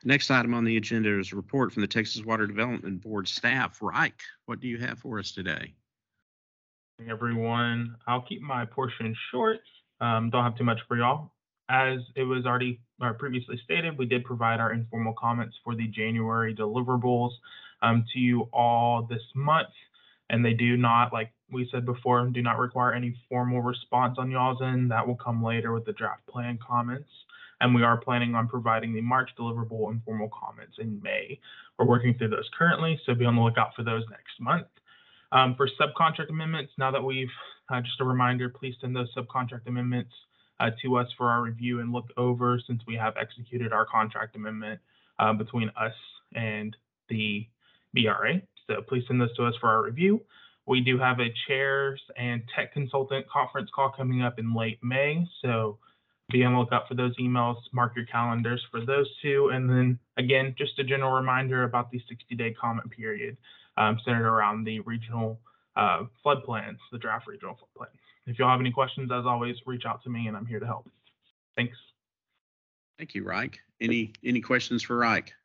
Next item on the agenda is a report from the Texas Water Development Board staff. Reich, what do you have for us today? Everyone, I'll keep my portion short. Don't have too much for y'all. As it was already previously stated, we did provide our informal comments for the January deliverables to you all this month, and they do not, like we said before, do not require any formal response on y'all's end. That will come later with the draft plan comments. And we are planning on providing the March deliverable informal comments in May. We're working through those currently, so be on the lookout for those next month. For subcontract amendments, now that we've, just a reminder, please send those subcontract amendments to us for our review and look over, since we have executed our contract amendment between us and the BRA. So please send those to us for our review. We do have a chairs and tech consultant conference call coming up in late May. So be on the lookout for those emails, mark your calendars for those two. And then again, just a general reminder about the 60-day comment period centered around the regional flood plans, the draft regional flood plan. If y'all have any questions, as always, reach out to me and I'm here to help. Thanks. Thank you, Reich. Any questions for Reich?